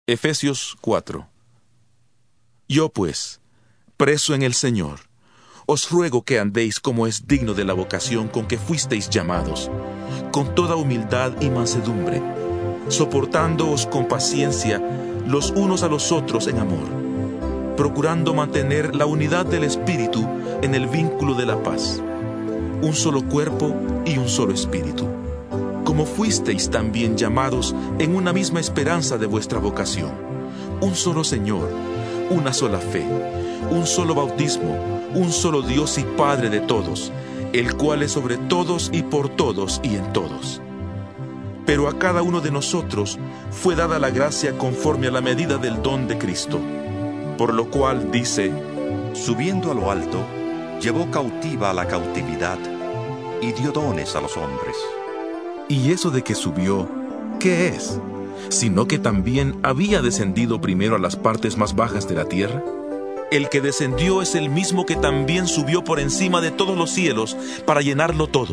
Efesios 4. Yo pues, preso en el Señor, os ruego que andéis como es digno de la vocación con que fuisteis llamados, con toda humildad y mansedumbre, soportándoos con paciencia los unos a los otros en amor, procurando mantener la unidad del Espíritu en el vínculo de la paz. Un solo cuerpo y un solo Espíritu, como fuisteis también llamados en una misma esperanza de vuestra vocación. Un solo Señor, una sola fe, un solo bautismo, un solo Dios y Padre de todos, el cual es sobre todos y por todos y en todos. Pero a cada uno de nosotros fue dada la gracia conforme a la medida del don de Cristo. Por lo cual dice: subiendo a lo alto, llevó cautiva a la cautividad y dio dones a los hombres. Y eso de que subió, ¿qué es? Sino que también había descendido primero a las partes más bajas de la tierra. El que descendió es el mismo que también subió por encima de todos los cielos para llenarlo todo.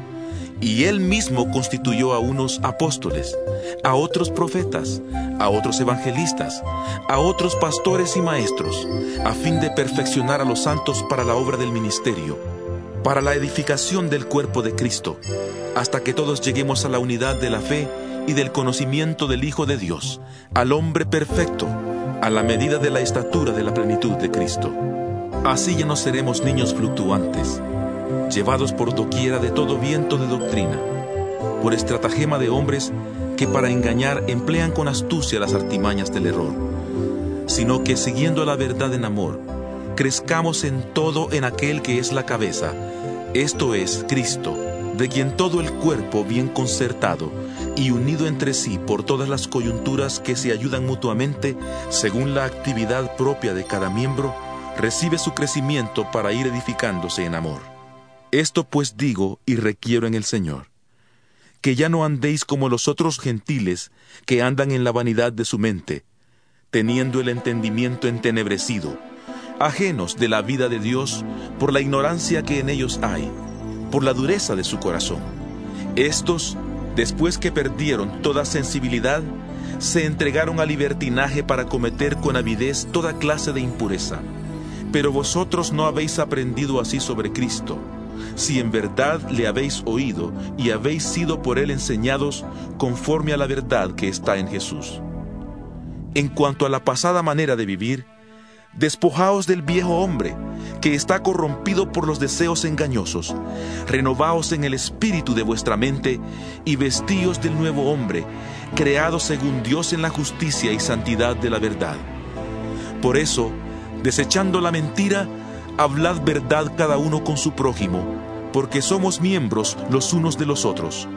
Y él mismo constituyó a unos apóstoles, a otros profetas, a otros evangelistas, a otros pastores y maestros, a fin de perfeccionar a los santos para la obra del ministerio, para la edificación del cuerpo de Cristo, hasta que todos lleguemos a la unidad de la fe y del conocimiento del Hijo de Dios, al hombre perfecto, a la medida de la estatura de la plenitud de Cristo. Así ya no seremos niños fluctuantes, llevados por doquiera de todo viento de doctrina, por estratagema de hombres que para engañar emplean con astucia las artimañas del error, sino que siguiendo la verdad en amor, crezcamos en todo en aquel que es la cabeza, esto es, Cristo, de quien todo el cuerpo bien concertado y unido entre sí por todas las coyunturas que se ayudan mutuamente, según la actividad propia de cada miembro, recibe su crecimiento para ir edificándose en amor. Esto pues digo y requiero en el Señor, que ya no andéis como los otros gentiles que andan en la vanidad de su mente, teniendo el entendimiento entenebrecido, ajenos de la vida de Dios por la ignorancia que en ellos hay, por la dureza de su corazón. Estos, después que perdieron toda sensibilidad, se entregaron al libertinaje para cometer con avidez toda clase de impureza. Pero vosotros no habéis aprendido así sobre Cristo, si en verdad le habéis oído y habéis sido por él enseñados conforme a la verdad que está en Jesús. En cuanto a la pasada manera de vivir, despojaos del viejo hombre, que está corrompido por los deseos engañosos. Renovaos en el espíritu de vuestra mente y vestíos del nuevo hombre, creado según Dios en la justicia y santidad de la verdad. Por eso, desechando la mentira, hablad verdad cada uno con su prójimo, porque somos miembros los unos de los otros.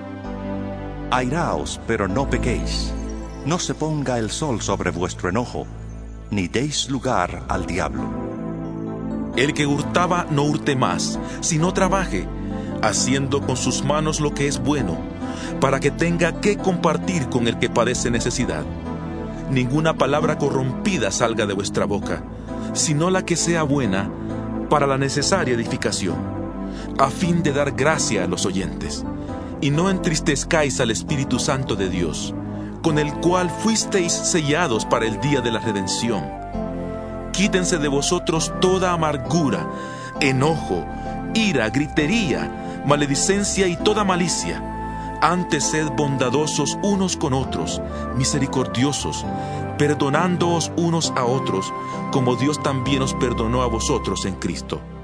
Airaos, pero no pequéis. No se ponga el sol sobre vuestro enojo, ni deis lugar al diablo. El que hurtaba no hurte más, sino trabaje, haciendo con sus manos lo que es bueno, para que tenga que compartir con el que padece necesidad. Ninguna palabra corrompida salga de vuestra boca, sino la que sea buena para la necesaria edificación, a fin de dar gracia a los oyentes. Y no entristezcáis al Espíritu Santo de Dios, con el cual fuisteis sellados para el día de la redención. Quítense de vosotros toda amargura, enojo, ira, gritería, maledicencia y toda malicia. Antes sed bondadosos unos con otros, misericordiosos, perdonándoos unos a otros, como Dios también os perdonó a vosotros en Cristo.